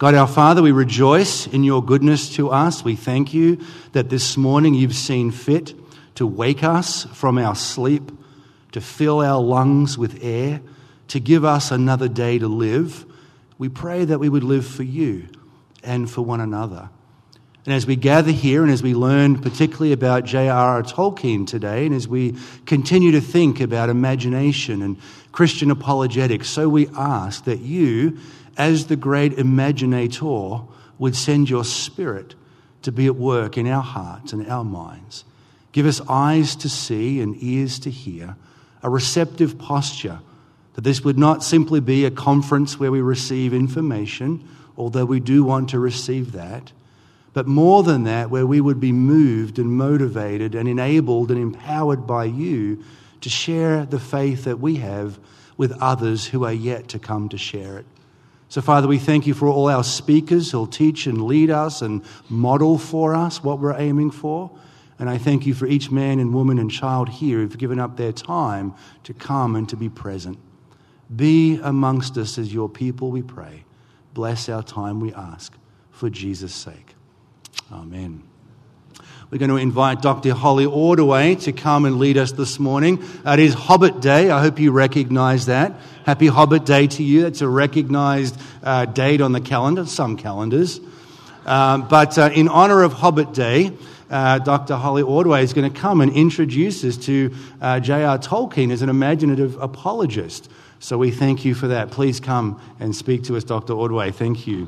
God our Father, we rejoice in your goodness to us. We thank you that this morning you've seen fit to wake us from our sleep, to fill our lungs with air, to give us another day to live. We pray that we would live for you and for one another. And as we gather here and as we learn particularly about J.R.R. Tolkien today, and as we continue to think about imagination and Christian apologetics, so we ask that you, as the great imaginator, would send your Spirit to be at work in our hearts and our minds. Give us eyes to see and ears to hear, a receptive posture, that this would not simply be a conference where we receive information, although we do want to receive that, but more than that, where we would be moved and motivated and enabled and empowered by you to share the faith that we have with others who are yet to come to share it. So, Father, we thank you for all our speakers who'll teach and lead us and model for us what we're aiming for. And I thank you for each man and woman and child here who've given up their time to come and to be present. Be amongst us as your people, we pray. Bless our time, we ask, for Jesus' sake. Amen. We're going to invite Dr. Holly Ordway to come and lead us this morning. It is Hobbit Day. I hope you recognize that. Happy Hobbit Day to you. That's a recognized date on the calendar, some calendars. But in honor of Hobbit Day, Dr. Holly Ordway is going to come and introduce us to J.R. Tolkien as an imaginative apologist. So we thank you for that. Please come and speak to us, Dr. Ordway. Thank you.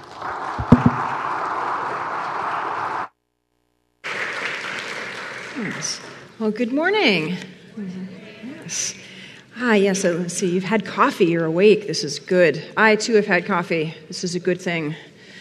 Yes. Well, good morning. Yes. Yes, let's see. You've had coffee. You're awake. This is good. I, too, have had coffee. This is a good thing.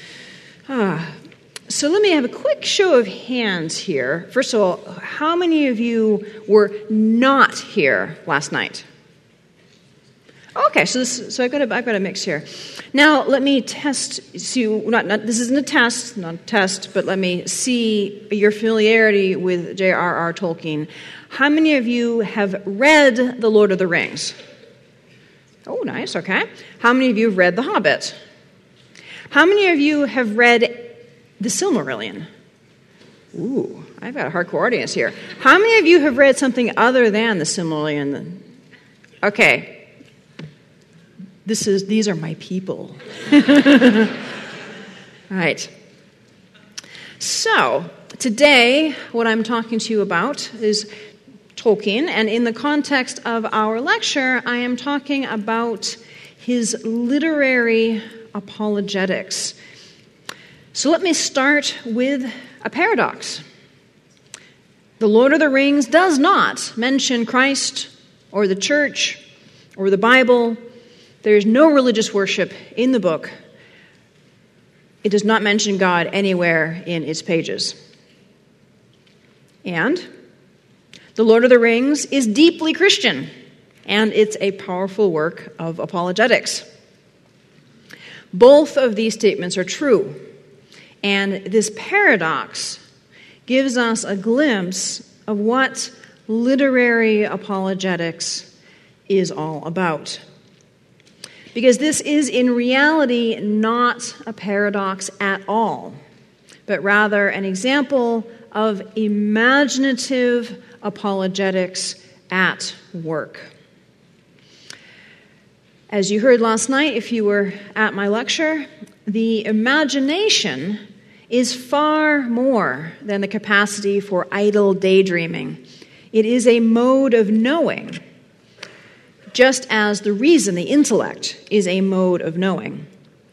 So let me have a quick show of hands here. First of all, how many of you were not here last night? Okay, so I've got a mix here. Now let me test. This isn't a test, not a test, but let me see your familiarity with J.R.R. Tolkien. How many of you have read The Lord of the Rings? Oh, nice. Okay. How many of you have read The Hobbit? How many of you have read The Silmarillion? Ooh, I've got a hardcore audience here. How many of you have read something other than The Silmarillion? Okay. These are my people. All right. So, today, what I'm talking to you about is Tolkien, and in the context of our lecture, I am talking about his literary apologetics. So let me start with a paradox. The Lord of the Rings does not mention Christ or the church or the Bible. There is no religious worship in the book. It does not mention God anywhere in its pages. And The Lord of the Rings is deeply Christian, and it's a powerful work of apologetics. Both of these statements are true, and this paradox gives us a glimpse of what literary apologetics is all about. Because this is in reality not a paradox at all, but rather an example of imaginative apologetics at work. As you heard last night, if you were at my lecture, the imagination is far more than the capacity for idle daydreaming. It is a mode of knowing, just as the reason, the intellect, is a mode of knowing.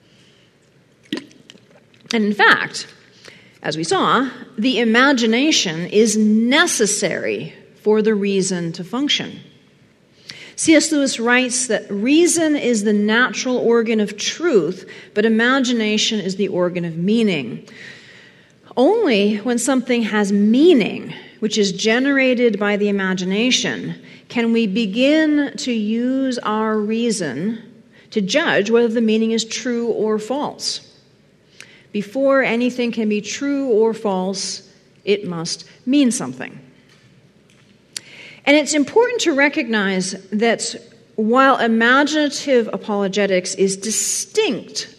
And in fact, as we saw, the imagination is necessary for the reason to function. C.S. Lewis writes that reason is the natural organ of truth, but imagination is the organ of meaning. Only when something has meaning, which is generated by the imagination, can we begin to use our reason to judge whether the meaning is true or false. Before anything can be true or false, it must mean something. And it's important to recognize that while imaginative apologetics is distinct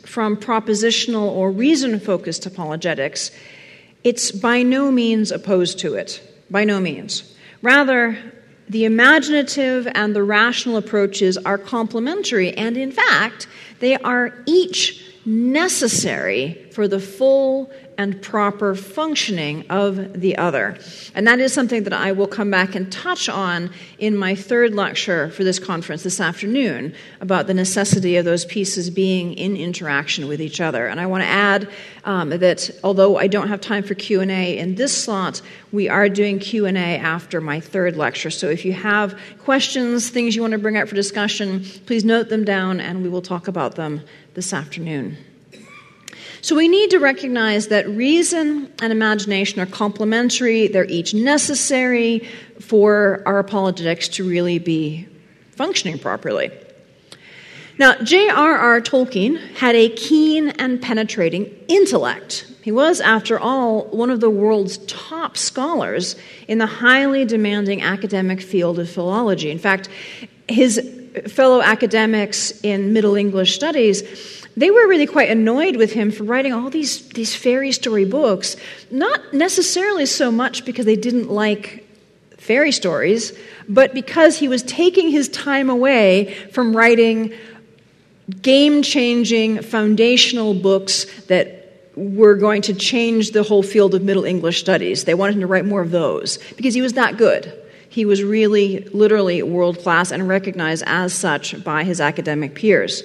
from propositional or reason-focused apologetics, it's by no means opposed to it. By no means. Rather, the imaginative and the rational approaches are complementary, and in fact, they are each necessary for the full and proper functioning of the other. And that is something that I will come back and touch on in my third lecture for this conference this afternoon, about the necessity of those pieces being in interaction with each other. And I want to add that although I don't have time for Q&A in this slot, we are doing Q&A after my third lecture. So if you have questions, things you want to bring up for discussion, please note them down and we will talk about them this afternoon. So we need to recognize that reason and imagination are complementary. They're each necessary for our apologetics to really be functioning properly. Now, J.R.R. Tolkien had a keen and penetrating intellect. He was, after all, one of the world's top scholars in the highly demanding academic field of philology. In fact, his fellow academics in Middle English studies, they were really quite annoyed with him for writing all these fairy story books, not necessarily so much because they didn't like fairy stories, but because he was taking his time away from writing game-changing, foundational books that were going to change the whole field of Middle English studies. They wanted him to write more of those because he was that good. He was really, literally world-class and recognized as such by his academic peers.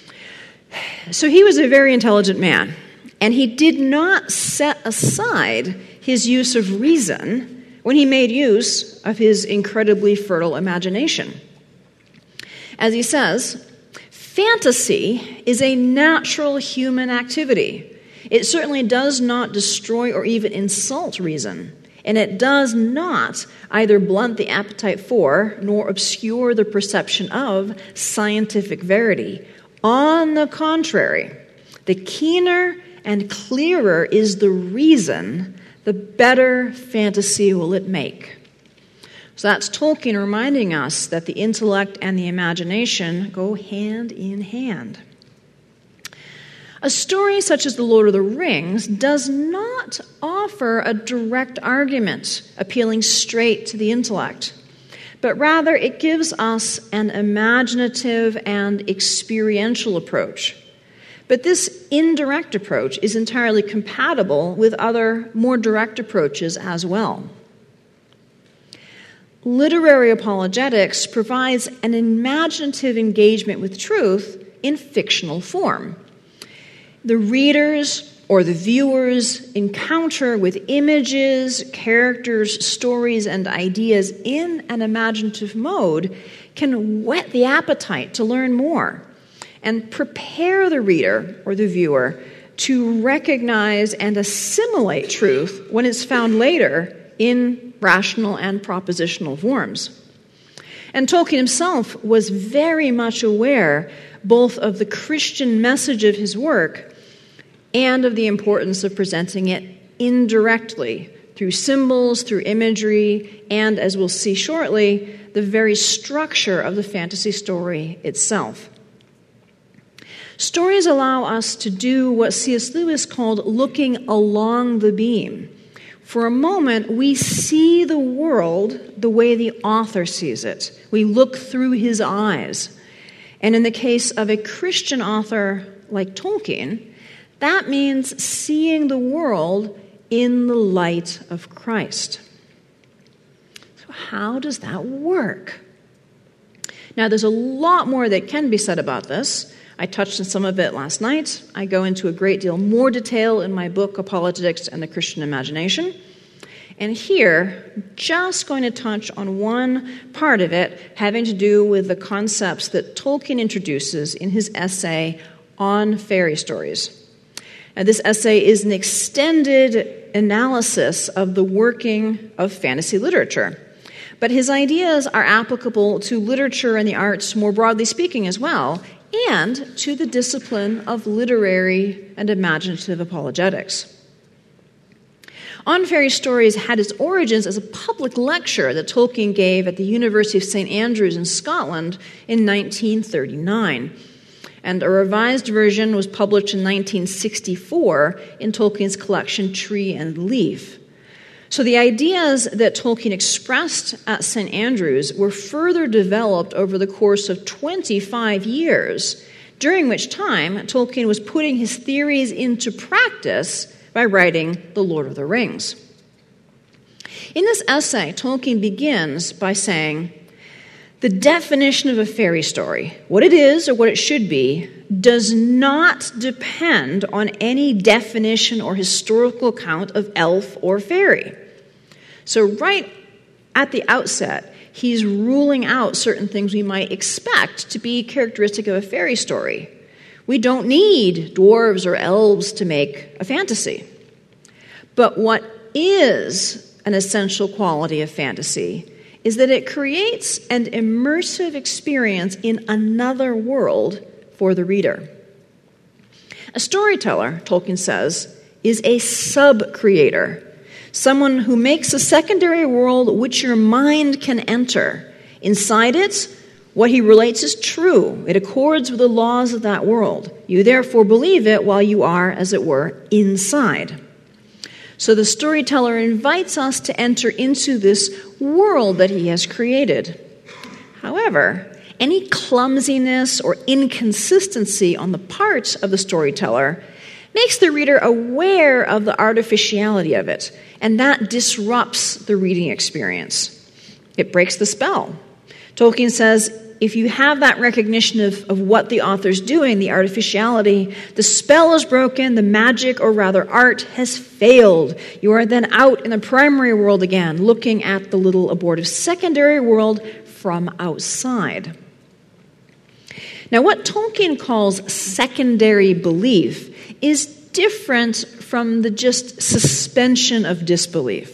So he was a very intelligent man, and he did not set aside his use of reason when he made use of his incredibly fertile imagination. As he says, fantasy is a natural human activity. It certainly does not destroy or even insult reason, and it does not either blunt the appetite for nor obscure the perception of scientific verity. On the contrary, the keener and clearer is the reason, the better fantasy will it make. So that's Tolkien reminding us that the intellect and the imagination go hand in hand. A story such as The Lord of the Rings does not offer a direct argument appealing straight to the intellect, but rather it gives us an imaginative and experiential approach. But this indirect approach is entirely compatible with other more direct approaches as well. Literary apologetics provides an imaginative engagement with truth in fictional form. The readers or the viewers' encounter with images, characters, stories, and ideas in an imaginative mode can whet the appetite to learn more and prepare the reader or the viewer to recognize and assimilate truth when it's found later in rational and propositional forms. And Tolkien himself was very much aware both of the Christian message of his work and of the importance of presenting it indirectly through symbols, through imagery, and, as we'll see shortly, the very structure of the fantasy story itself. Stories allow us to do what C.S. Lewis called looking along the beam. For a moment, we see the world the way the author sees it. We look through his eyes. And in the case of a Christian author like Tolkien, that means seeing the world in the light of Christ. So how does that work? Now, there's a lot more that can be said about this. I touched on some of it last night. I go into a great deal more detail in my book, Apologetics and the Christian Imagination. And here, just going to touch on one part of it, having to do with the concepts that Tolkien introduces in his essay on fairy stories. Now, this essay is an extended analysis of the working of fantasy literature. But his ideas are applicable to literature and the arts more broadly speaking as well, and to the discipline of literary and imaginative apologetics. On Fairy Stories had its origins as a public lecture that Tolkien gave at the University of St. Andrews in Scotland in 1939. And a revised version was published in 1964 in Tolkien's collection Tree and Leaf. So the ideas that Tolkien expressed at St. Andrews were further developed over the course of 25 years, during which time Tolkien was putting his theories into practice by writing The Lord of the Rings. In this essay, Tolkien begins by saying, "The definition of a fairy story, what it is or what it should be, does not depend on any definition or historical account of elf or fairy." So right at the outset, he's ruling out certain things we might expect to be characteristic of a fairy story. We don't need dwarves or elves to make a fantasy. But what is an essential quality of fantasy is that it creates an immersive experience in another world for the reader. A storyteller, Tolkien says, is a sub-creator, someone who makes a secondary world which your mind can enter. Inside it, what he relates is true. It accords with the laws of that world. You therefore believe it while you are, as it were, inside. So the storyteller invites us to enter into this world that he has created. However, any clumsiness or inconsistency on the part of the storyteller makes the reader aware of the artificiality of it, and that disrupts the reading experience. It breaks the spell. Tolkien says, if you have that recognition of what the author's doing, the artificiality, the spell is broken, the magic, or rather art, has failed. You are then out in the primary world again, looking at the little abortive secondary world from outside. Now, what Tolkien calls secondary belief is different from the just suspension of disbelief.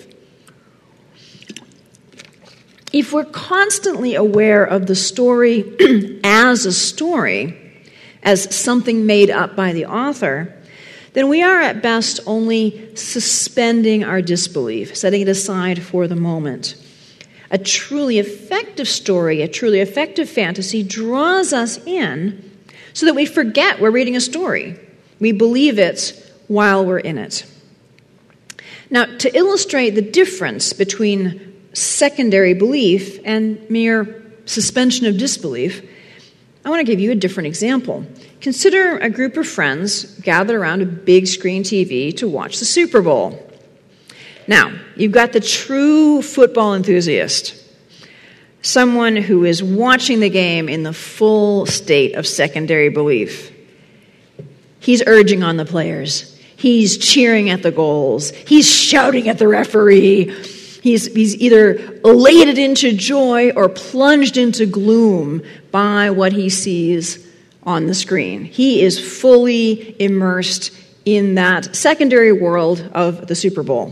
If we're constantly aware of the story as a story, as something made up by the author, then we are at best only suspending our disbelief, setting it aside for the moment. A truly effective story, a truly effective fantasy draws us in so that we forget we're reading a story. We believe it while we're in it. Now, to illustrate the difference between secondary belief and mere suspension of disbelief, I want to give you a different example. Consider a group of friends gathered around a big screen TV to watch the Super Bowl. Now, you've got the true football enthusiast, someone who is watching the game in the full state of secondary belief. He's urging on the players. He's cheering at the goals. He's shouting at the referee. He's either elated into joy or plunged into gloom by what he sees on the screen. He is fully immersed in that secondary world of the Super Bowl.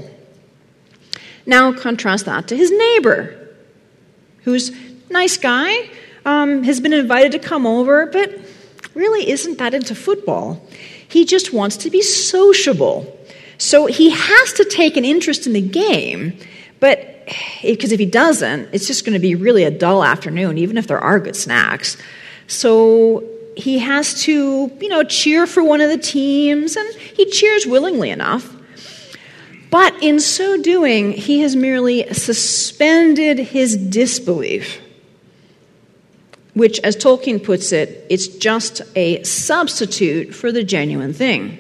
Now contrast that to his neighbor, who's a nice guy, has been invited to come over, but really isn't that into football. He just wants to be sociable. So he has to take an interest in the game, but because if he doesn't, it's just going to be really a dull afternoon, even if there are good snacks. So he has to, cheer for one of the teams, and he cheers willingly enough. But in so doing, he has merely suspended his disbelief, which, as Tolkien puts it, it's just a substitute for the genuine thing.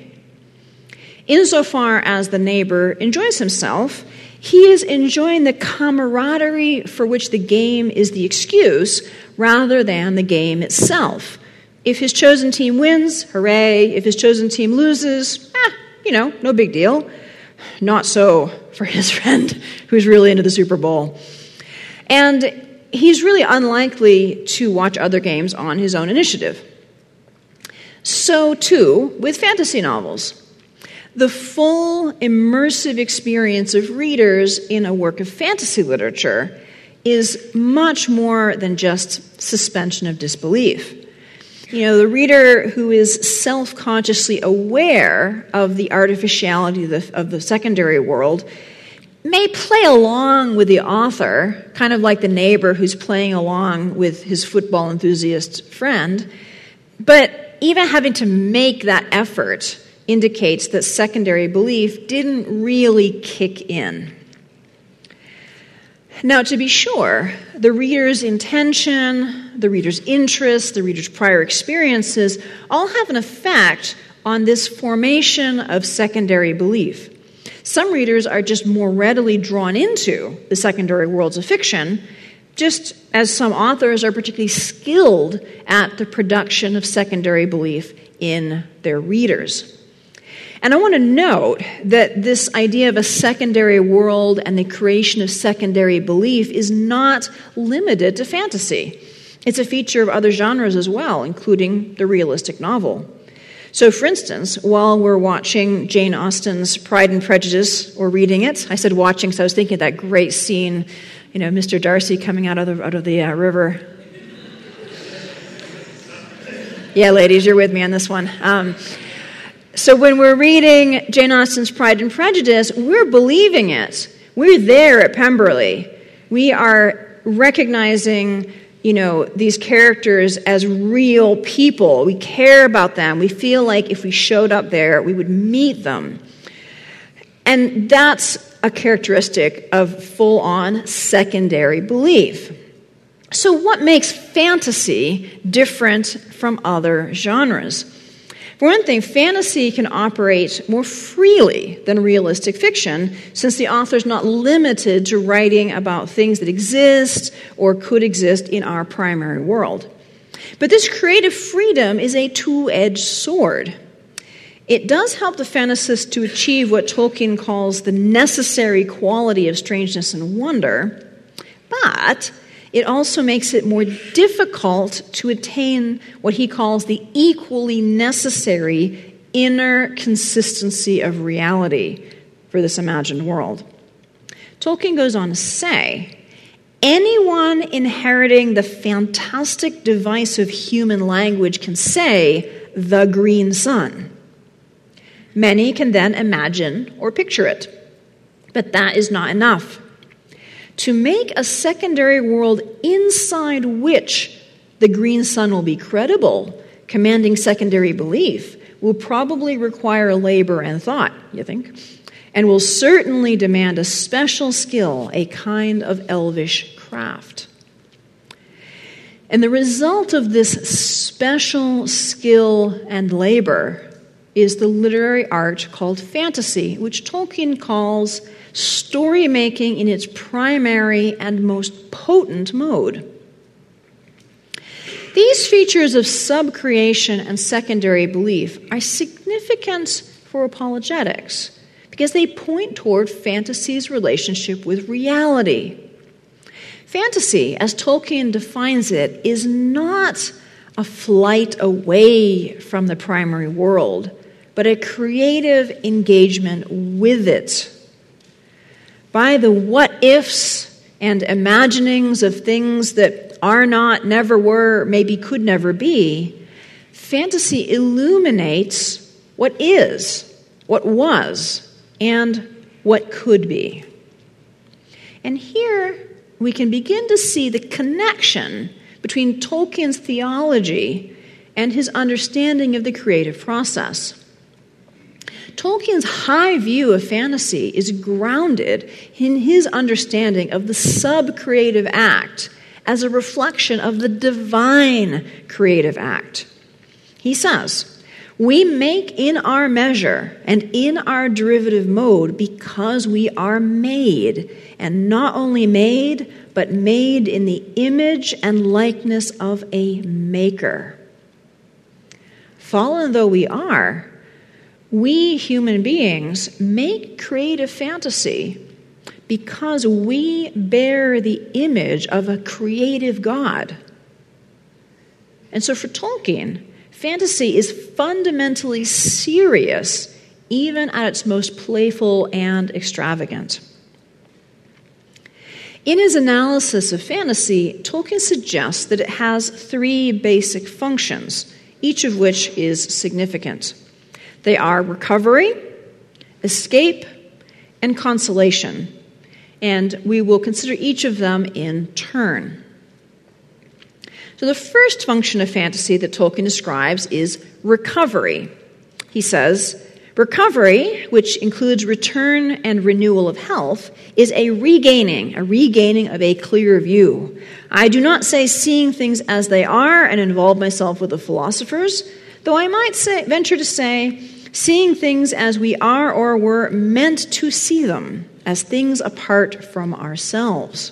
Insofar as the neighbor enjoys himself, he is enjoying the camaraderie for which the game is the excuse rather than the game itself. If his chosen team wins, hooray. If his chosen team loses, no big deal. Not so for his friend who's really into the Super Bowl. And he's really unlikely to watch other games on his own initiative. So, too, with fantasy novels. The full immersive experience of readers in a work of fantasy literature is much more than just suspension of disbelief. The reader who is self-consciously aware of the artificiality of the secondary world may play along with the author, kind of like the neighbor who's playing along with his football enthusiast friend, but even having to make that effort indicates that secondary belief didn't really kick in. Now, to be sure, the reader's intention, the reader's interest, the reader's prior experiences all have an effect on this formation of secondary belief. Some readers are just more readily drawn into the secondary worlds of fiction, just as some authors are particularly skilled at the production of secondary belief in their readers. And I want to note that this idea of a secondary world and the creation of secondary belief is not limited to fantasy. It's a feature of other genres as well, including the realistic novel. So, for instance, while we're watching Jane Austen's Pride and Prejudice, or reading it, I said watching because I was thinking of that great scene, Mr. Darcy coming out of the river. Yeah, ladies, you're with me on this one. So when we're reading Jane Austen's Pride and Prejudice, we're believing it. We're there at Pemberley. We are recognizing, these characters as real people. We care about them. We feel like if we showed up there, we would meet them. And that's a characteristic of full-on secondary belief. So what makes fantasy different from other genres? For one thing, fantasy can operate more freely than realistic fiction, since the author's not limited to writing about things that exist or could exist in our primary world. But this creative freedom is a two-edged sword. It does help the fantasist to achieve what Tolkien calls the necessary quality of strangeness and wonder, but it also makes it more difficult to attain what he calls the equally necessary inner consistency of reality for this imagined world. Tolkien goes on to say, anyone inheriting the fantastic device of human language can say, the green sun. Many can then imagine or picture it, but that is not enough. To make a secondary world inside which the green sun will be credible, commanding secondary belief, will probably require labor and thought, you think, and will certainly demand a special skill, a kind of elvish craft. And the result of this special skill and labor is the literary art called fantasy, which Tolkien calls story-making in its primary and most potent mode. These features of sub-creation and secondary belief are significant for apologetics because they point toward fantasy's relationship with reality. Fantasy, as Tolkien defines it, is not a flight away from the primary world, but a creative engagement with it. By the what-ifs and imaginings of things that are not, never were, maybe could never be, fantasy illuminates what is, what was, and what could be. And here we can begin to see the connection between Tolkien's theology and his understanding of the creative process. Tolkien's high view of fantasy is grounded in his understanding of the sub-creative act as a reflection of the divine creative act. He says, we make in our measure and in our derivative mode because we are made, and not only made, but made in the image and likeness of a maker. Fallen though we are, we human beings make creative fantasy because we bear the image of a creative God. And so for Tolkien, fantasy is fundamentally serious, even at its most playful and extravagant. In his analysis of fantasy, Tolkien suggests that it has three basic functions, each of which is significant. They are recovery, escape, and consolation. And we will consider each of them in turn. So the first function of fantasy that Tolkien describes is recovery. He says, recovery, which includes return and renewal of health, is a regaining of a clear view. I do not say seeing things as they are and involve myself with the philosophers, though I might venture to say seeing things as we are or were meant to see them, as things apart from ourselves.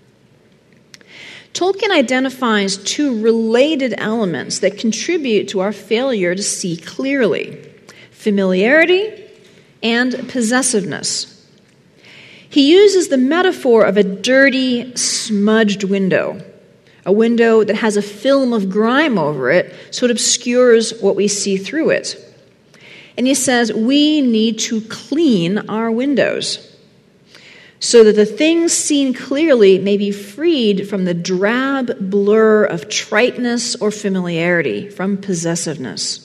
Tolkien identifies two related elements that contribute to our failure to see clearly: familiarity and possessiveness. He uses the metaphor of a dirty, smudged window, a window that has a film of grime over it so it obscures what we see through it. And he says we need to clean our windows so that the things seen clearly may be freed from the drab blur of triteness or familiarity, from possessiveness.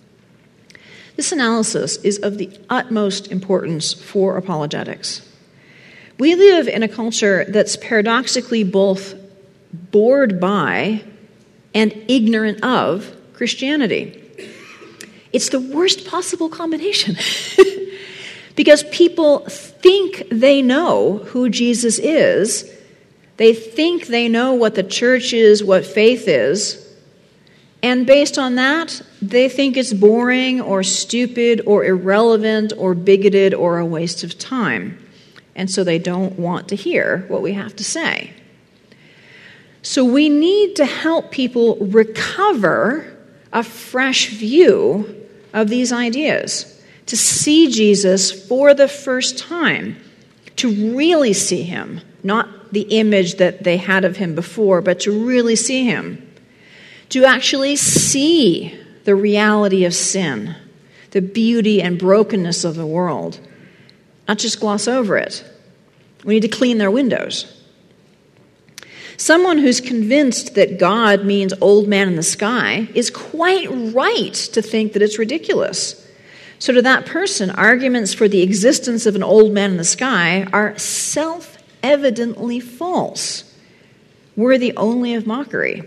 This analysis is of the utmost importance for apologetics. We live in a culture that's paradoxically both bored by and ignorant of Christianity. It's the worst possible combination because people think they know who Jesus is. They think they know what the church is, what faith is. And based on that, they think it's boring or stupid or irrelevant or bigoted or a waste of time. And so they don't want to hear what we have to say. So we need to help people recover a fresh view of these ideas, to see Jesus for the first time, to really see him, not the image that they had of him before, but to really see him, to actually see the reality of sin, the beauty and brokenness of the world, not just gloss over it. We need to clean their windows. Someone who's convinced that God means old man in the sky is quite right to think that it's ridiculous. So to that person, arguments for the existence of an old man in the sky are self-evidently false, worthy only of mockery.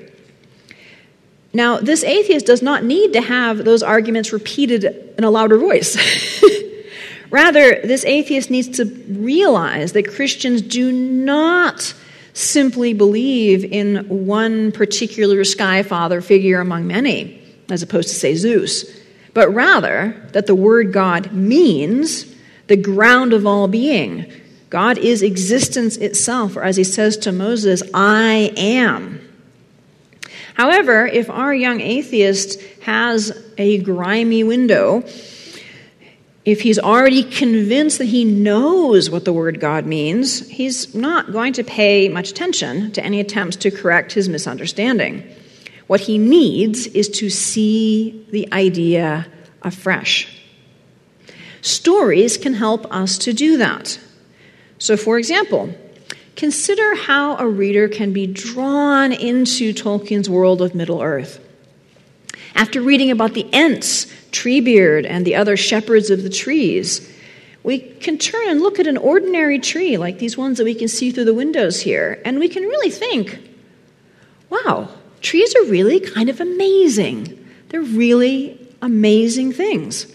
Now, this atheist does not need to have those arguments repeated in a louder voice. Rather, this atheist needs to realize that Christians do not simply believe in one particular sky father figure among many, as opposed to, say, Zeus, but rather that the word God means the ground of all being. God is existence itself, or as he says to Moses, I am. However, if our young atheist has a grimy window, if he's already convinced that he knows what the word God means, he's not going to pay much attention to any attempts to correct his misunderstanding. What he needs is to see the idea afresh. Stories can help us to do that. So, for example, consider how a reader can be drawn into Tolkien's world of Middle-earth. After reading about the Ents, Treebeard, and the other shepherds of the trees, we can turn and look at an ordinary tree like these ones that we can see through the windows here, and we can really think, wow, trees are really kind of amazing. They're really amazing things.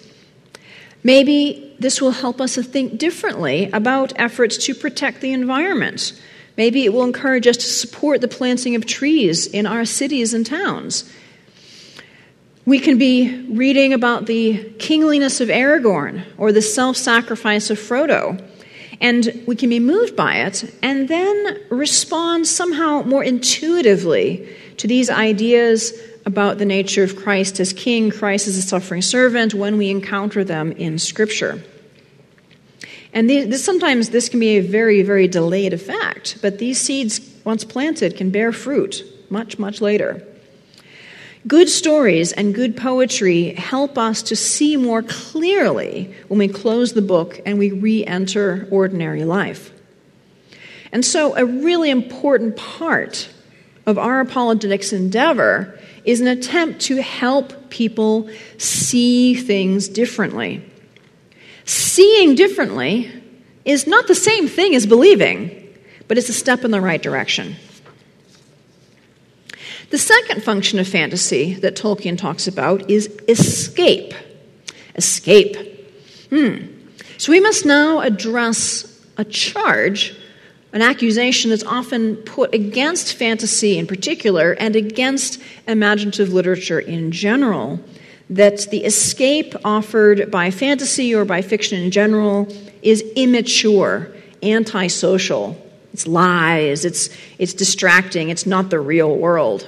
Maybe this will help us to think differently about efforts to protect the environment. Maybe it will encourage us to support the planting of trees in our cities and towns. We can be reading about the kingliness of Aragorn or the self-sacrifice of Frodo, and we can be moved by it and then respond somehow more intuitively to these ideas about the nature of Christ as king, Christ as a suffering servant, when we encounter them in Scripture. And sometimes this can be a very, very delayed effect, but these seeds, once planted, can bear fruit much, much later. Good stories and good poetry help us to see more clearly when we close the book and we re-enter ordinary life. And so a really important part of our apologetics endeavor is an attempt to help people see things differently. Seeing differently is not the same thing as believing, but it's a step in the right direction. The second function of fantasy that Tolkien talks about is escape. Escape. So we must now address a charge, an accusation that's often put against fantasy in particular and against imaginative literature in general, that the escape offered by fantasy or by fiction in general is immature, antisocial. It's lies, it's distracting, it's not the real world.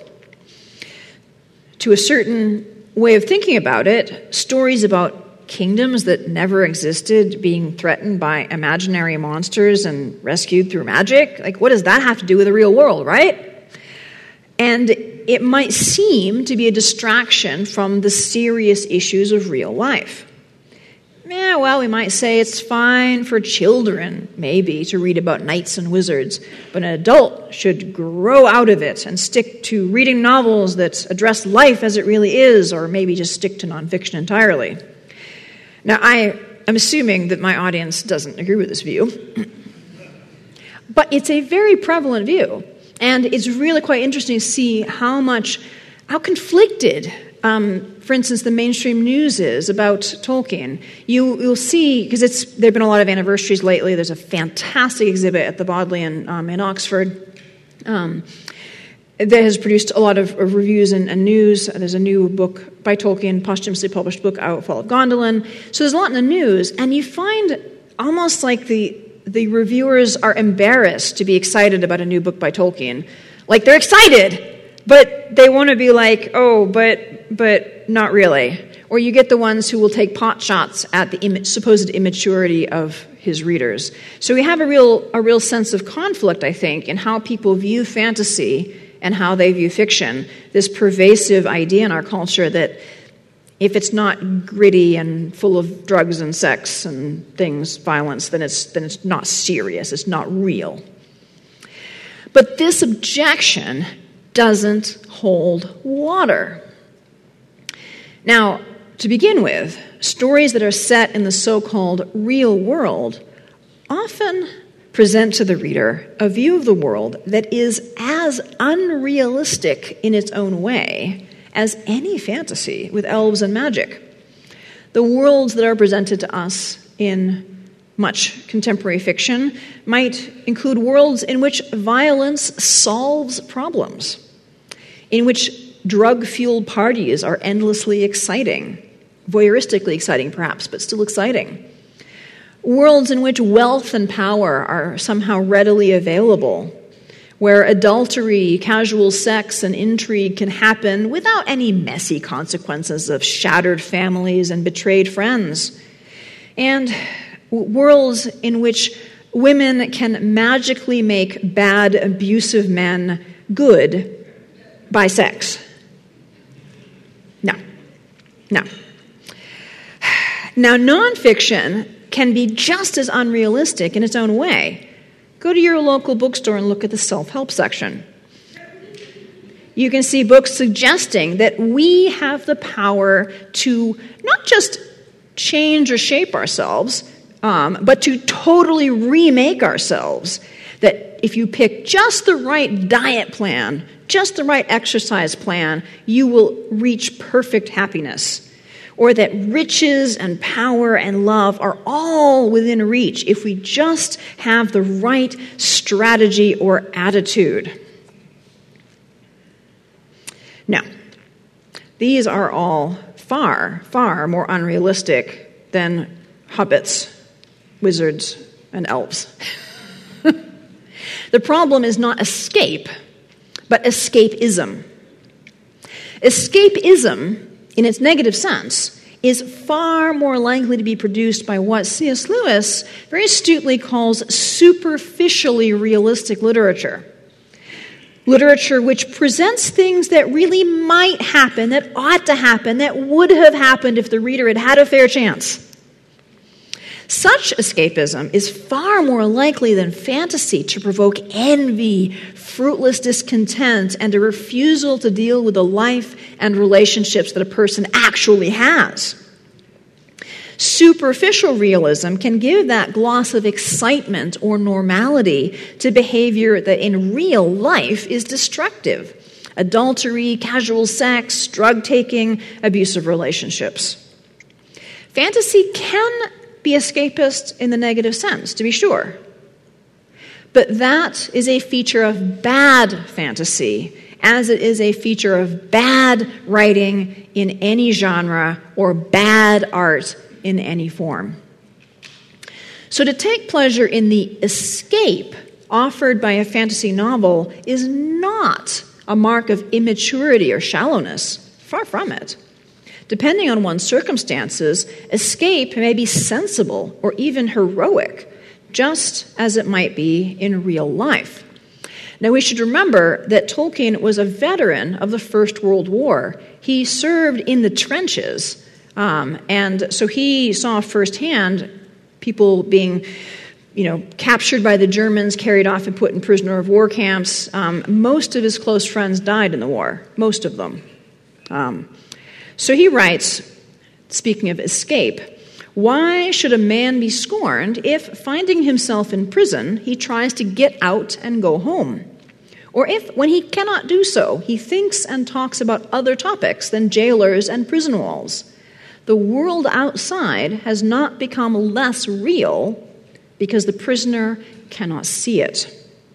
To a certain way of thinking about it, stories about kingdoms that never existed being threatened by imaginary monsters and rescued through magic, like what does that have to do with the real world, right? And it might seem to be a distraction from the serious issues of real life. Yeah, well, we might say it's fine for children, maybe, to read about knights and wizards, but an adult should grow out of it and stick to reading novels that address life as it really is, or maybe just stick to nonfiction entirely. Now, I am assuming that my audience doesn't agree with this view, but it's a very prevalent view, and it's really quite interesting to see how conflicted, for instance, the mainstream news is about Tolkien. You'll see, because there have been a lot of anniversaries lately. There's a fantastic exhibit at the Bodleian in Oxford that has produced a lot of reviews and news. There's a new book by Tolkien, posthumously published book out, Fall of Gondolin. So there's a lot in the news, and you find almost like the reviewers are embarrassed to be excited about a new book by Tolkien. Like, they're excited, but they want to be like, oh, but not really. Or you get the ones who will take pot shots at the supposed immaturity of his readers. So we have a real sense of conflict, I think, in how people view fantasy and how they view fiction. This pervasive idea in our culture that if it's not gritty and full of drugs and sex and things, violence, then it's not serious, it's not real. But this objection doesn't hold water. Now, to begin with, stories that are set in the so-called real world often present to the reader a view of the world that is as unrealistic in its own way as any fantasy with elves and magic. The worlds that are presented to us in much contemporary fiction might include worlds in which violence solves problems, in which drug-fueled parties are endlessly exciting, voyeuristically exciting perhaps, but still exciting. Worlds in which wealth and power are somehow readily available, where adultery, casual sex, and intrigue can happen without any messy consequences of shattered families and betrayed friends. And worlds in which women can magically make bad, abusive men good by sex. No. Now, nonfiction can be just as unrealistic in its own way. Go to your local bookstore and look at the self-help section. You can see books suggesting that we have the power to not just change or shape ourselves, but to totally remake ourselves. That if you pick just the right diet plan, just the right exercise plan, you will reach perfect happiness. Or that riches and power and love are all within reach if we just have the right strategy or attitude. Now, these are all far, far more unrealistic than hobbits, wizards, and elves. The problem is not escape, but escapism. Escapism, in its negative sense, is far more likely to be produced by what C.S. Lewis very astutely calls superficially realistic literature. Literature which presents things that really might happen, that ought to happen, that would have happened if the reader had had a fair chance. Such escapism is far more likely than fantasy to provoke envy, fruitless discontent, and a refusal to deal with the life and relationships that a person actually has. Superficial realism can give that gloss of excitement or normality to behavior that in real life is destructive. adultery, casual sex, drug taking, abusive relationships. Fantasy can be escapist in the negative sense, to be sure. But that is a feature of bad fantasy, as it is a feature of bad writing in any genre or bad art in any form. So to take pleasure in the escape offered by a fantasy novel is not a mark of immaturity or shallowness. Far from it. Depending on one's circumstances, escape may be sensible or even heroic, just as it might be in real life. Now, we should remember that Tolkien was a veteran of the First World War. He served in the trenches, and so he saw firsthand people being, captured by the Germans, carried off and put in prisoner of war camps. Most of his close friends died in the war, most of them. So he writes, speaking of escape, "Why should a man be scorned if, finding himself in prison, he tries to get out and go home? Or if, when he cannot do so, he thinks and talks about other topics than jailers and prison walls? The world outside has not become less real because the prisoner cannot see it."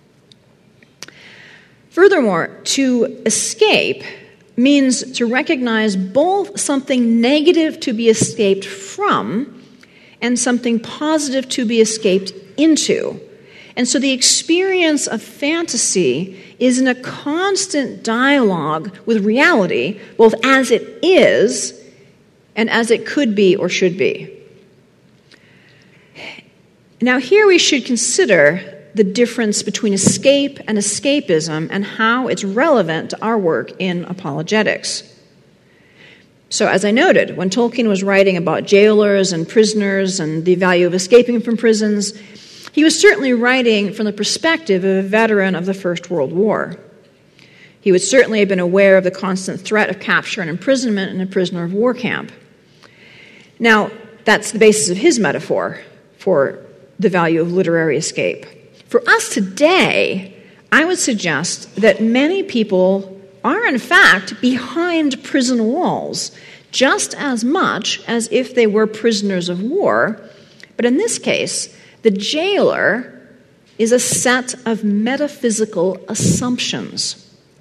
Furthermore, to escape means to recognize both something negative to be escaped from and something positive to be escaped into. And so the experience of fantasy is in a constant dialogue with reality, both as it is and as it could be or should be. Now, here we should consider the difference between escape and escapism and how it's relevant to our work in apologetics. So, as I noted, when Tolkien was writing about jailers and prisoners and the value of escaping from prisons, he was certainly writing from the perspective of a veteran of the First World War. He would certainly have been aware of the constant threat of capture and imprisonment in a prisoner of war camp. Now, that's the basis of his metaphor for the value of literary escape. For us today, I would suggest that many people are in fact behind prison walls, just as much as if they were prisoners of war. But in this case, the jailer is a set of metaphysical assumptions.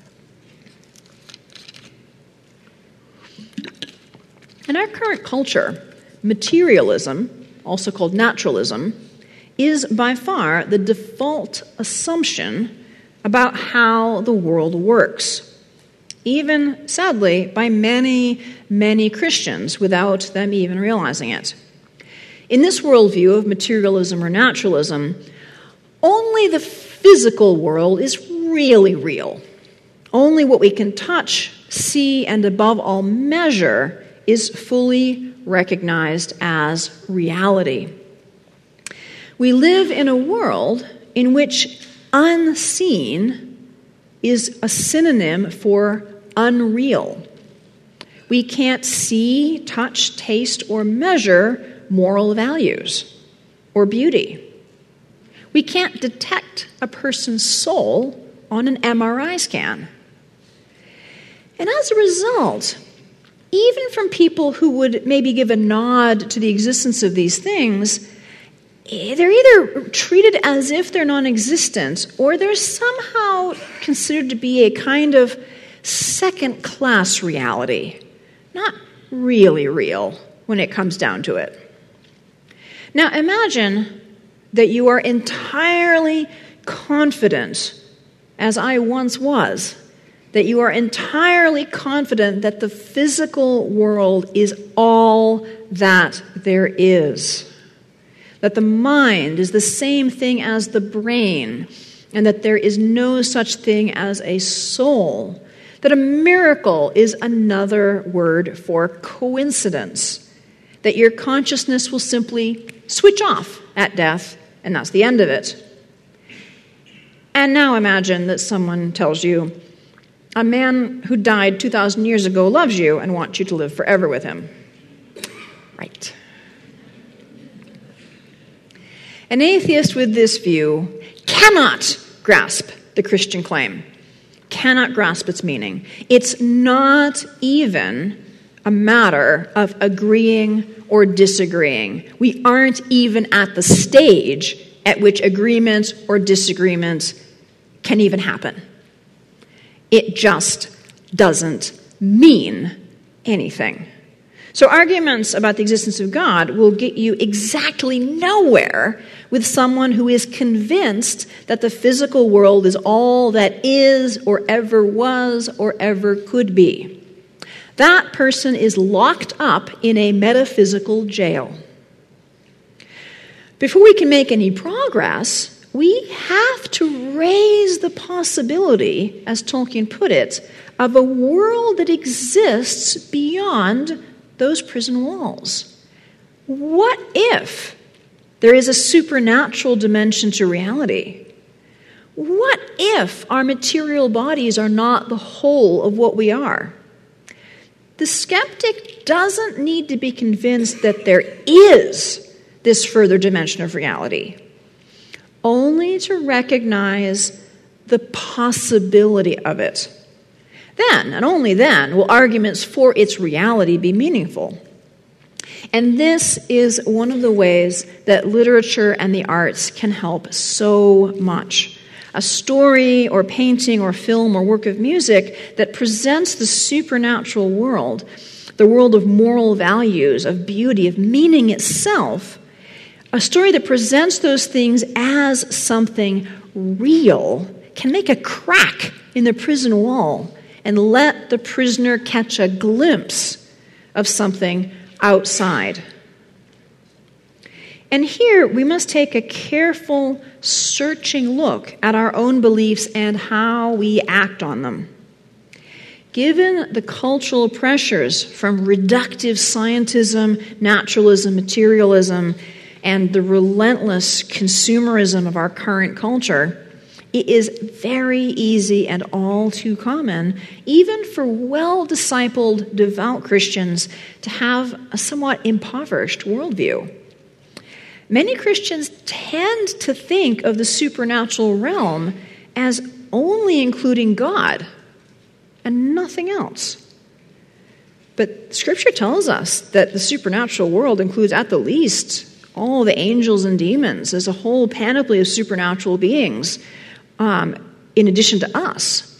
In our current culture, materialism, also called naturalism, is by far the default assumption about how the world works, even, sadly, by many, many Christians without them even realizing it. In this worldview of materialism or naturalism, only the physical world is really real. Only what we can touch, see, and above all measure is fully recognized as reality. We live in a world in which unseen is a synonym for unreal. We can't see, touch, taste, or measure moral values or beauty. We can't detect a person's soul on an MRI scan. And as a result, even from people who would maybe give a nod to the existence of these things, they're either treated as if they're non-existent or they're somehow considered to be a kind of second-class reality, not really real when it comes down to it. Now imagine that you are entirely confident, as I once was, that you are entirely confident that the physical world is all that there is. That the mind is the same thing as the brain, and that there is no such thing as a soul. That a miracle is another word for coincidence. That your consciousness will simply switch off at death, and that's the end of it. And now imagine that someone tells you, a man who died 2,000 years ago loves you and wants you to live forever with him. Right. An atheist with this view cannot grasp the Christian claim. cannot grasp its meaning. It's not even a matter of agreeing or disagreeing. We aren't even at the stage at which agreements or disagreements can even happen. It just doesn't mean anything. So arguments about the existence of God will get you exactly nowhere with someone who is convinced that the physical world is all that is or ever was or ever could be. That person is locked up in a metaphysical jail. Before we can make any progress, we have to raise the possibility, as Tolkien put it, of a world that exists beyond those prison walls. What if there is a supernatural dimension to reality? What if our material bodies are not the whole of what we are? The skeptic doesn't need to be convinced that there is this further dimension of reality, only to recognize the possibility of it. Then, and only then, will arguments for its reality be meaningful. And this is one of the ways that literature and the arts can help so much. A story or painting or film or work of music that presents the supernatural world, the world of moral values, of beauty, of meaning itself, a story that presents those things as something real can make a crack in the prison wall and let the prisoner catch a glimpse of something outside. And here we must take a careful, searching look at our own beliefs and how we act on them. Given the cultural pressures from reductive scientism, naturalism, materialism, and the relentless consumerism of our current culture, it is very easy and all too common, even for well-discipled, devout Christians, to have a somewhat impoverished worldview. Many Christians tend to think of the supernatural realm as only including God and nothing else. But Scripture tells us that the supernatural world includes at the least all the angels and demons as a whole panoply of supernatural beings, in addition to us.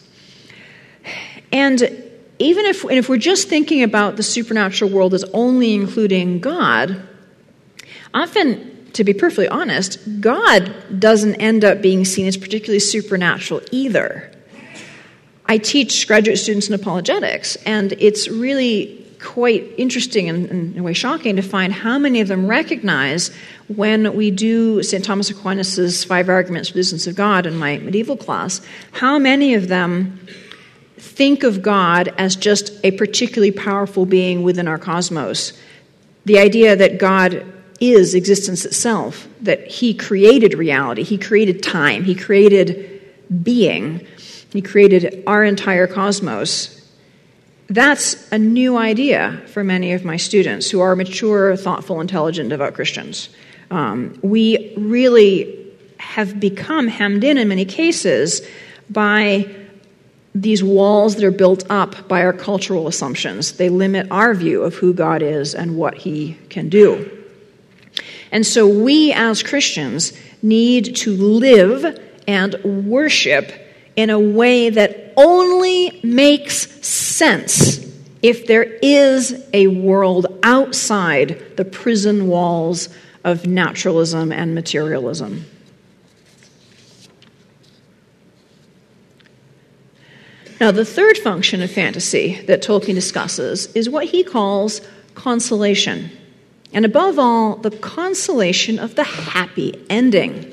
And even if we're just thinking about the supernatural world as only including God, often, to be perfectly honest, God doesn't end up being seen as particularly supernatural either. I teach graduate students in apologetics, and it's really quite interesting and in a way shocking to find how many of them recognize when we do St. Thomas Aquinas' 5 Arguments for the Existence of God in my medieval class, how many of them think of God as just a particularly powerful being within our cosmos. The idea that God is existence itself, that he created reality, he created time, he created being, he created our entire cosmos. That's a new idea for many of my students who are mature, thoughtful, intelligent, devout Christians. We really have become hemmed in many cases by these walls that are built up by our cultural assumptions. They limit our view of who God is and what he can do. And so we as Christians need to live and worship in a way that only makes sense if there is a world outside the prison walls of naturalism and materialism. Now, the third function of fantasy that Tolkien discusses is what he calls consolation. And above all, the consolation of the happy ending.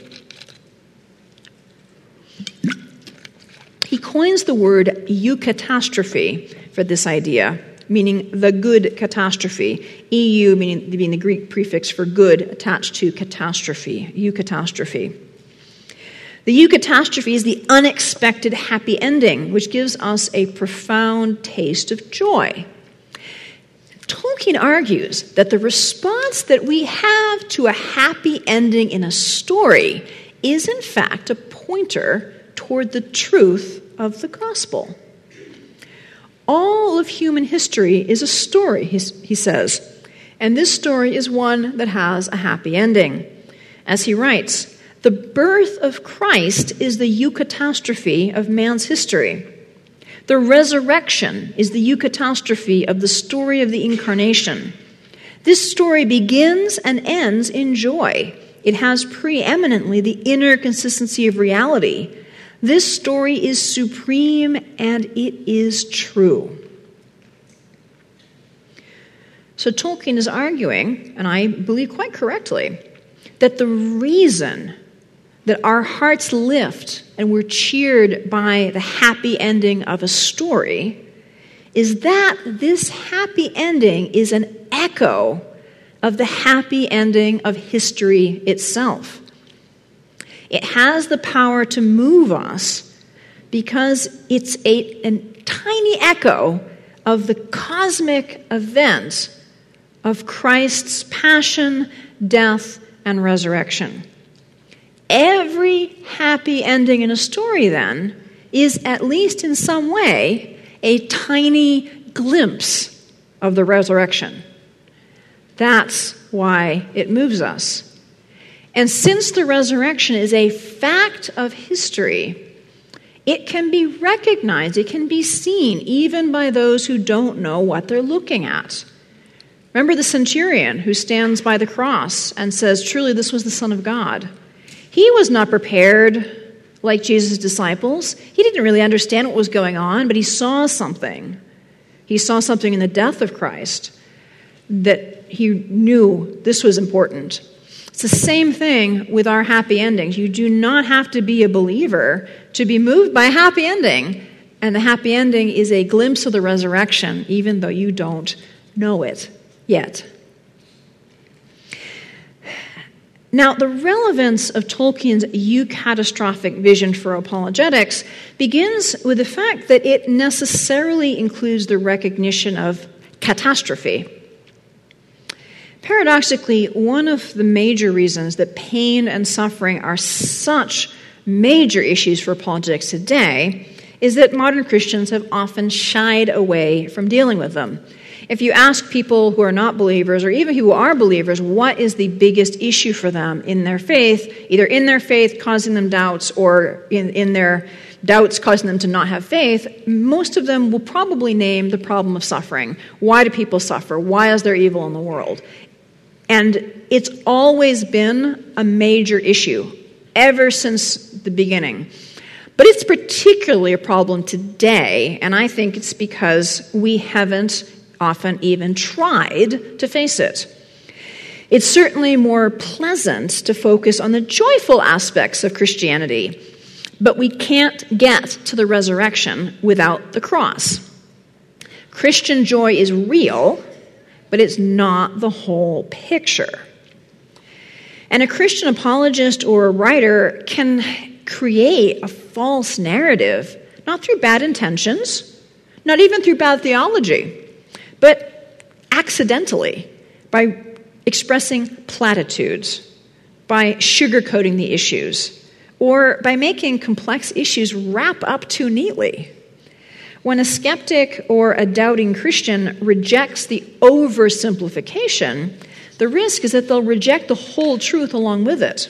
He coins the word eucatastrophe for this idea, meaning the good catastrophe. EU being the Greek prefix for good attached to catastrophe, eucatastrophe. The eucatastrophe is the unexpected happy ending, which gives us a profound taste of joy. Tolkien argues that the response that we have to a happy ending in a story is in fact a pointer toward the truth of the gospel. All of human history is a story, he says, and this story is one that has a happy ending. As he writes, the birth of Christ is the eucatastrophe of man's history. The resurrection is the eucatastrophe of the story of the incarnation. This story begins and ends in joy. It has preeminently the inner consistency of reality. This story is supreme and it is true. So Tolkien is arguing, and I believe quite correctly, that the reason that our hearts lift and we're cheered by the happy ending of a story is that this happy ending is an echo of the happy ending of history itself. It has the power to move us because it's a tiny echo of the cosmic event of Christ's passion, death, and resurrection. Every happy ending in a story, then, is at least in some way a tiny glimpse of the resurrection. That's why it moves us. And since the resurrection is a fact of history, it can be recognized, it can be seen, even by those who don't know what they're looking at. Remember the centurion who stands by the cross and says, truly this was the Son of God. He was not prepared like Jesus' disciples. He didn't really understand what was going on, but he saw something. He saw something in the death of Christ that he knew this was important. It's the same thing with our happy endings. You do not have to be a believer to be moved by a happy ending. And the happy ending is a glimpse of the resurrection, even though you don't know it yet. Now, the relevance of Tolkien's eucatastrophic vision for apologetics begins with the fact that it necessarily includes the recognition of catastrophe. Paradoxically, one of the major reasons that pain and suffering are such major issues for apologetics today is that modern Christians have often shied away from dealing with them. If you ask people who are not believers, or even who are believers, what is the biggest issue for them in their faith, either in their faith causing them doubts or in their doubts causing them to not have faith, most of them will probably name the problem of suffering. Why do people suffer? Why is there evil in the world? And it's always been a major issue, ever since the beginning. But it's particularly a problem today, and I think it's because we haven't often even tried to face it. It's certainly more pleasant to focus on the joyful aspects of Christianity, but we can't get to the resurrection without the cross. Christian joy is real, but it's not the whole picture. And a Christian apologist or a writer can create a false narrative, not through bad intentions, not even through bad theology, but accidentally, by expressing platitudes, by sugarcoating the issues, or by making complex issues wrap up too neatly. When a skeptic or a doubting Christian rejects the oversimplification, the risk is that they'll reject the whole truth along with it.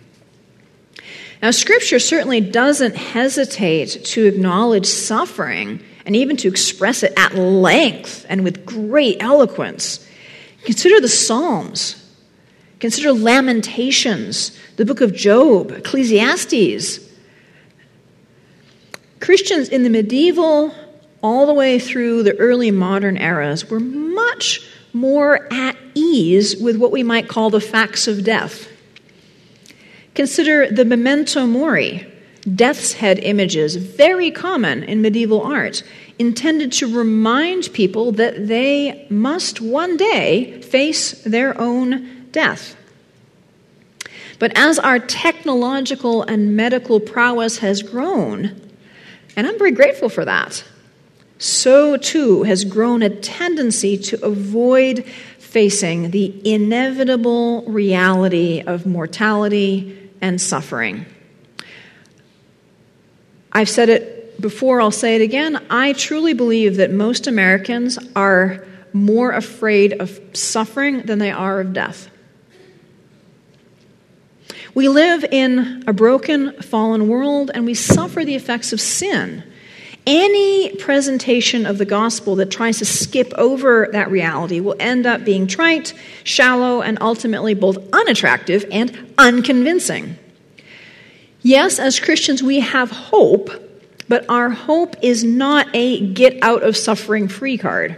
Now, Scripture certainly doesn't hesitate to acknowledge suffering and even to express it at length and with great eloquence. Consider the Psalms. Consider Lamentations, the book of Job, Ecclesiastes. Christians in the medieval all the way through the early modern eras were much more at ease with what we might call the facts of death. Consider the memento mori, death's head images, very common in medieval art, intended to remind people that they must one day face their own death. But as our technological and medical prowess has grown, and I'm very grateful for that, so too has grown a tendency to avoid facing the inevitable reality of mortality and suffering. I've said it before, I'll say it again. I truly believe that most Americans are more afraid of suffering than they are of death. We live in a broken, fallen world, and we suffer the effects of sin. Any presentation of the gospel that tries to skip over that reality will end up being trite, shallow, and ultimately both unattractive and unconvincing. Yes, as Christians, we have hope, but our hope is not a get-out-of-suffering-free card.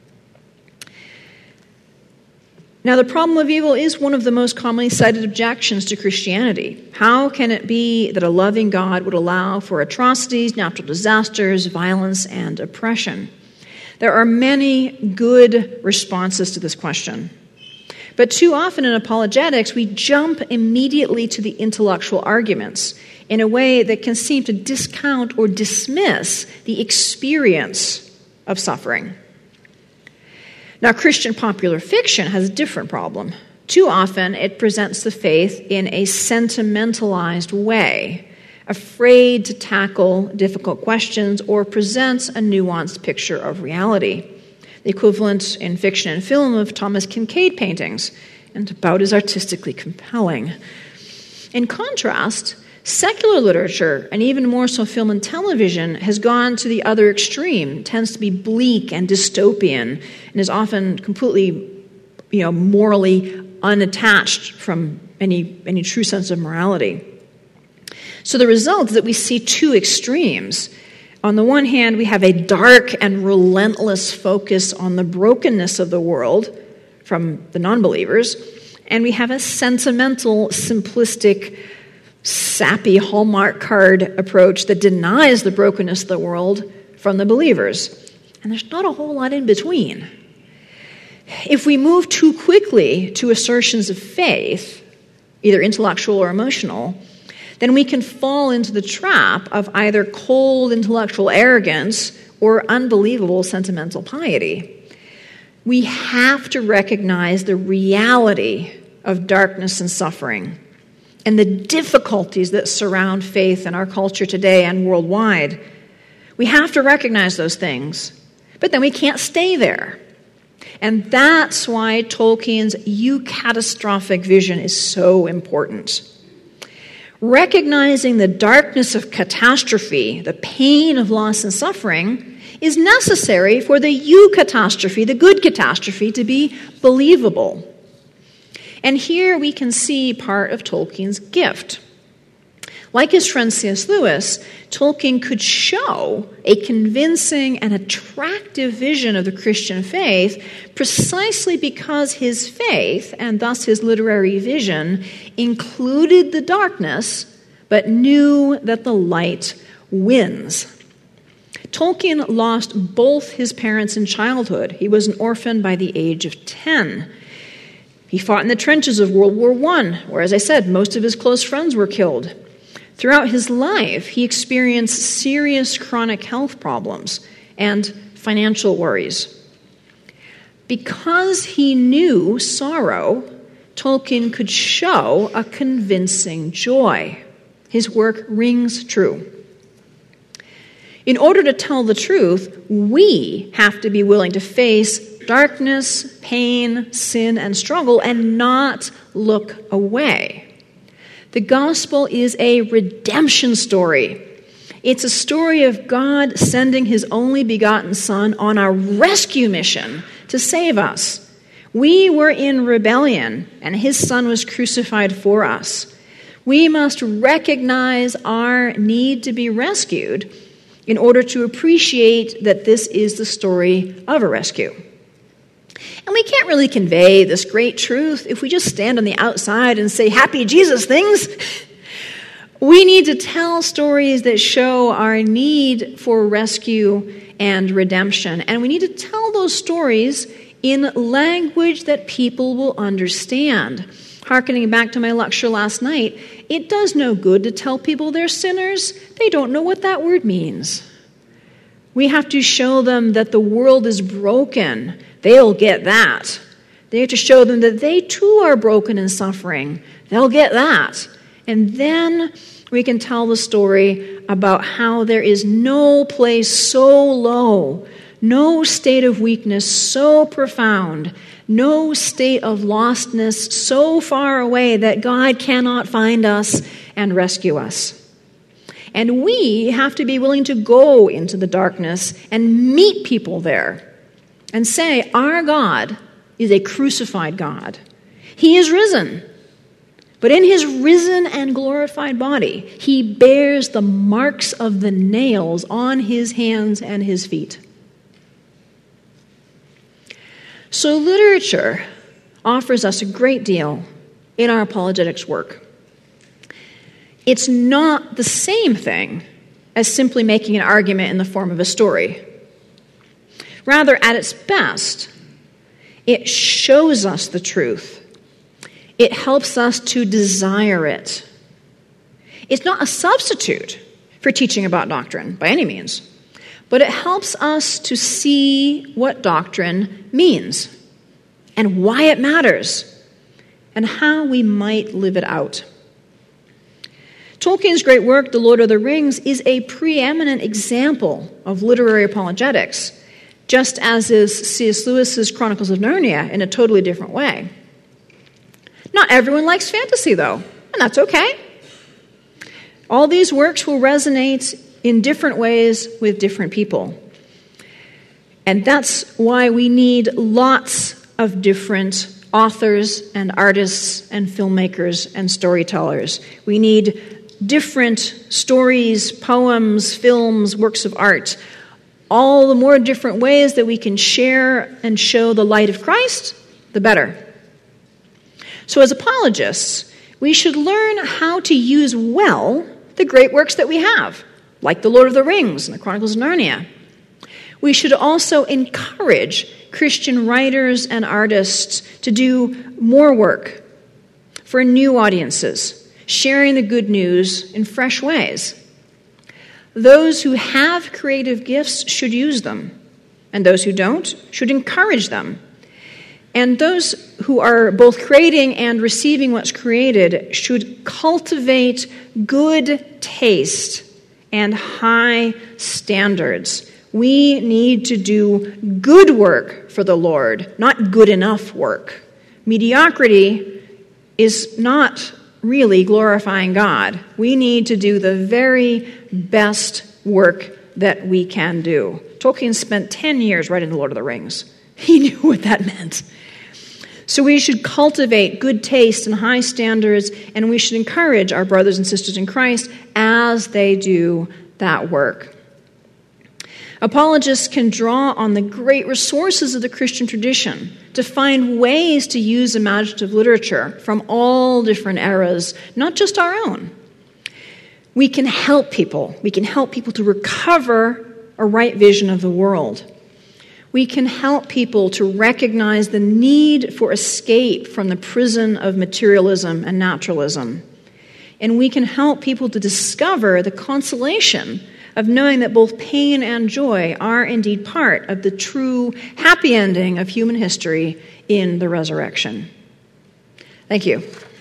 Now, the problem of evil is one of the most commonly cited objections to Christianity. How can it be that a loving God would allow for atrocities, natural disasters, violence, and oppression? There are many good responses to this question. But too often in apologetics, we jump immediately to the intellectual arguments in a way that can seem to discount or dismiss the experience of suffering. Now, Christian popular fiction has a different problem. Too often, it presents the faith in a sentimentalized way, afraid to tackle difficult questions or presents a nuanced picture of reality. The equivalent in fiction and film of Thomas Kinkade paintings, and about as artistically compelling. In contrast, secular literature, and even more so film and television, has gone to the other extreme, tends to be bleak and dystopian, and is often completely, morally unattached from any true sense of morality. So the result is that we see two extremes. On the one hand, we have a dark and relentless focus on the brokenness of the world from the non-believers, and we have a sentimental, simplistic, sappy Hallmark card approach that denies the brokenness of the world from the believers. And there's not a whole lot in between. If we move too quickly to assertions of faith, either intellectual or emotional, then we can fall into the trap of either cold intellectual arrogance or unbelievable sentimental piety. We have to recognize the reality of darkness and suffering and the difficulties that surround faith in our culture today and worldwide. We have to recognize those things, but then we can't stay there. And that's why Tolkien's eucatastrophic vision is so important. Recognizing the darkness of catastrophe, the pain of loss and suffering, is necessary for the eucatastrophe, the good catastrophe, to be believable. And here we can see part of Tolkien's gift. Like his friend C.S. Lewis, Tolkien could show a convincing and attractive vision of the Christian faith precisely because his faith, and thus his literary vision, included the darkness, but knew that the light wins. Tolkien lost both his parents in childhood. He was an orphan by the age of 10. He fought in the trenches of World War I, where, as I said, most of his close friends were killed. Throughout his life, he experienced serious chronic health problems and financial worries. Because he knew sorrow, Tolkien could show a convincing joy. His work rings true. In order to tell the truth, we have to be willing to face darkness, pain, sin, and struggle and not look away. The gospel is a redemption story. It's a story of God sending his only begotten Son on a rescue mission to save us. We were in rebellion, and his Son was crucified for us. We must recognize our need to be rescued in order to appreciate that this is the story of a rescue. And we can't really convey this great truth if we just stand on the outside and say happy Jesus things. We need to tell stories that show our need for rescue and redemption. And we need to tell those stories in language that people will understand. Harkening back to my lecture last night, it does no good to tell people they're sinners. They don't know what that word means. We have to show them that the world is broken. They'll get that. They have to show them that they too are broken and suffering. They'll get that. And then we can tell the story about how there is no place so low, no state of weakness so profound, no state of lostness so far away that God cannot find us and rescue us. And we have to be willing to go into the darkness and meet people there and say, our God is a crucified God. He is risen. But in his risen and glorified body, he bears the marks of the nails on his hands and his feet. So literature offers us a great deal in our apologetics work. It's not the same thing as simply making an argument in the form of a story. Rather, at its best, it shows us the truth. It helps us to desire it. It's not a substitute for teaching about doctrine by any means, but it helps us to see what doctrine means and why it matters and how we might live it out. Tolkien's great work, The Lord of the Rings, is a preeminent example of literary apologetics, just as is C.S. Lewis's Chronicles of Narnia in a totally different way. Not everyone likes fantasy, though, and that's okay. All these works will resonate in different ways with different people. And that's why we need lots of different authors and artists and filmmakers and storytellers. We need different stories, poems, films, works of art, all the more different ways that we can share and show the light of Christ, the better. So as apologists, we should learn how to use well the great works that we have, like The Lord of the Rings and the Chronicles of Narnia. We should also encourage Christian writers and artists to do more work for new audiences, sharing the good news in fresh ways. Those who have creative gifts should use them, and those who don't should encourage them. And those who are both creating and receiving what's created should cultivate good taste and high standards. We need to do good work for the Lord, not good enough work. Mediocrity is not really glorifying God. We need to do the very best work that we can do. Tolkien spent 10 years writing The Lord of the Rings. He knew what that meant. So we should cultivate good taste and high standards, and we should encourage our brothers and sisters in Christ as they do that work. Apologists can draw on the great resources of the Christian tradition to find ways to use imaginative literature from all different eras, not just our own. We can help people. We can help people to recover a right vision of the world. We can help people to recognize the need for escape from the prison of materialism and naturalism. And we can help people to discover the consolation of knowing that both pain and joy are indeed part of the true happy ending of human history in the resurrection. Thank you.